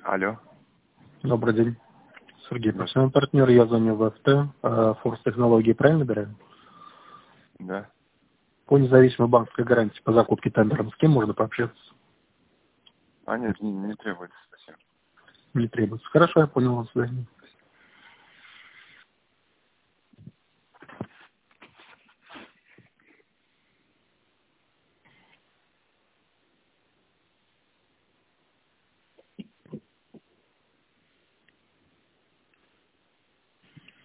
Алло. Добрый день. Сергей, профессиональный партнер, я звоню в ФТ, Форс Технологии, правильно говорю? Да. По независимой банковской гарантии по закупке тендером с кем можно пообщаться? А нет, не требуется, спасибо. Не требуется. Хорошо, я понял, до свидания.